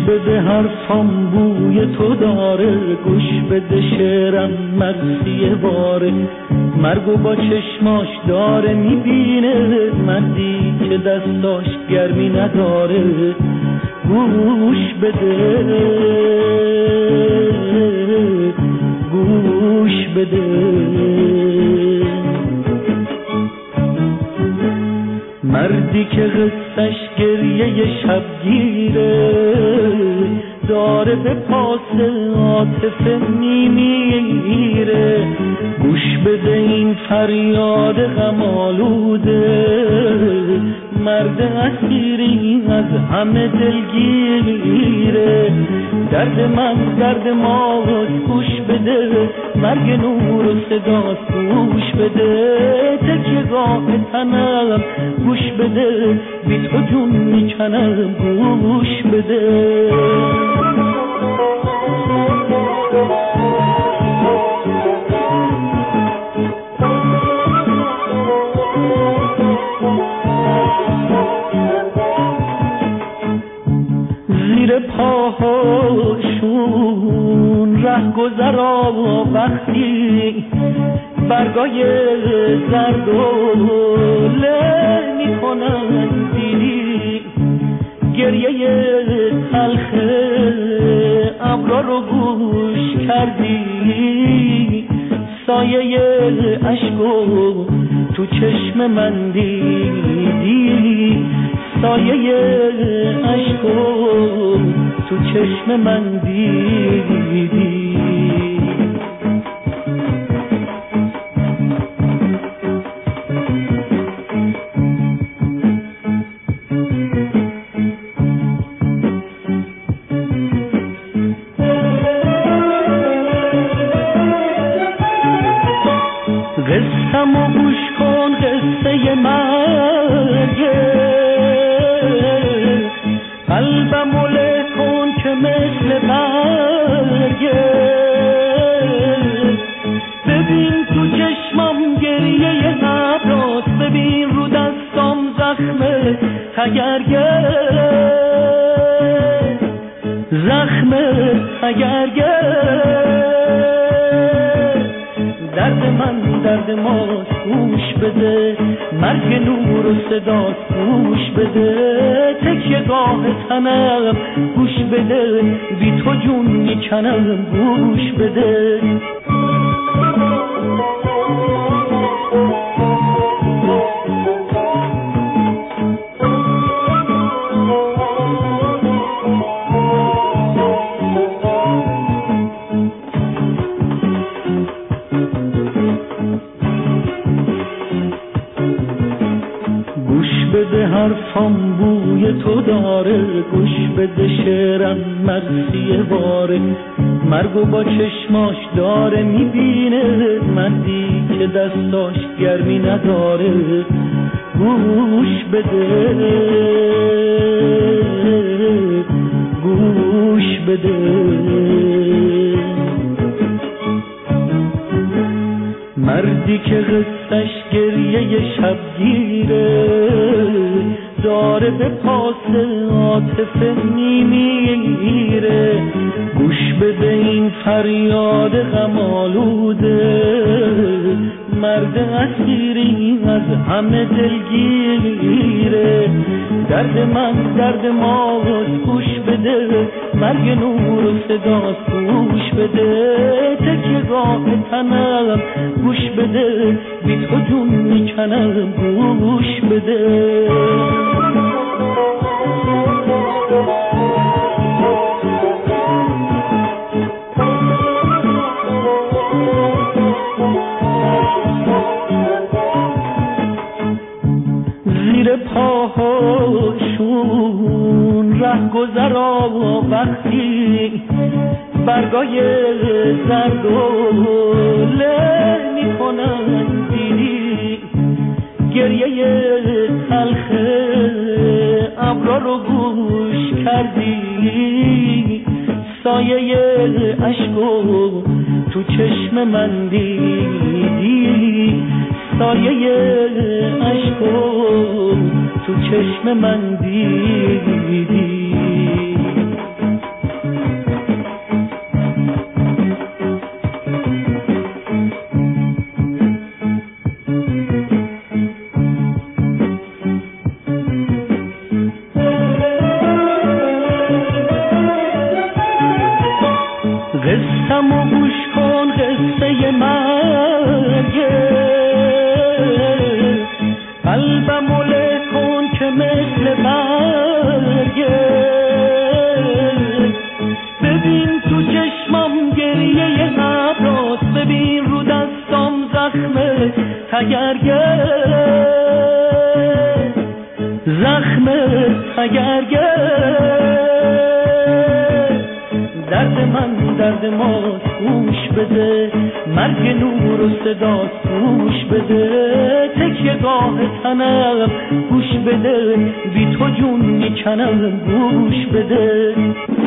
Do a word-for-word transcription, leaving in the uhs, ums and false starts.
بده حرفام بوی تو داره، گوش بده شعرم مرثیه باره. مرگو با چشماش داره میبینه، مردی که دستاش گرمی نداره. گوش بده گوش بده. مردی که قصهش گریه شبگیره، داره به پاس عاطفه میمیره. گوش بده این فریاد غم آلوده، مرد اسیری از همه دلگیره. درد من درد ماست، گوش بده مرگ نور و صداست. گوش بده تکیه گاه تنم، گوش بده بی تو جون میکنم. گوش بده زیر پاهاشون ره گذرا وقتی برگای زرد و له میکنن دیدی. گریه تلخ ابرا رو گوش کردی، سایه اشکو تو چشم من دیدی. سایه اشکو تو چشم من دیدی. قصه‌مو گوش کن، قصه مرگه. قلبمو له کن که مثل برگه. ببین تو چشمم گریه ابراست، ببین رو دستام زخم تگرگه. زخم تگرگه. درد من درد ماست، گوش بده مرگ نور و صداست. گوش بده تکیه گاه تنم، گوش بده بی تو جون میکنم. گوش بده بده حرفام بوی تو داره، گوش بده شعرم مرثیه باره. مرگو با چشماش داره میبینه، مردی که دستاش گرمی نداره. گوش بده گوش بده. مردی که قصهش گریه شبگیره، داره به پاس عاطفه میمیره. گوش بده این فریاد غم آلوده، مرد اسیری از همه دلگیره. درد من درد ماست، گوش بده مرگ نور و صداست. گوش بده تکیه گاه تنم، گوش بده بی تو جون میکنم. گوش بده زیر پاهاشون ره گذرا وقتی برگای زرد و له میکنن دیدی. گریه تلخ ابرا رو گوش کردی، سایه اشکو تو چشم من دیدی. سایه اشکو تو چشم من دیدی. مثل برگه. ببین تو چشمام گریه ابراست، ببین رو دستام زخم تگرگه، زخم تگرگه. درد من درد ماست گوش بده، مرگ نور و صداست گوش بده، تکیه گاه تنم گوش بده، بی تو جون میکنم گوش بده.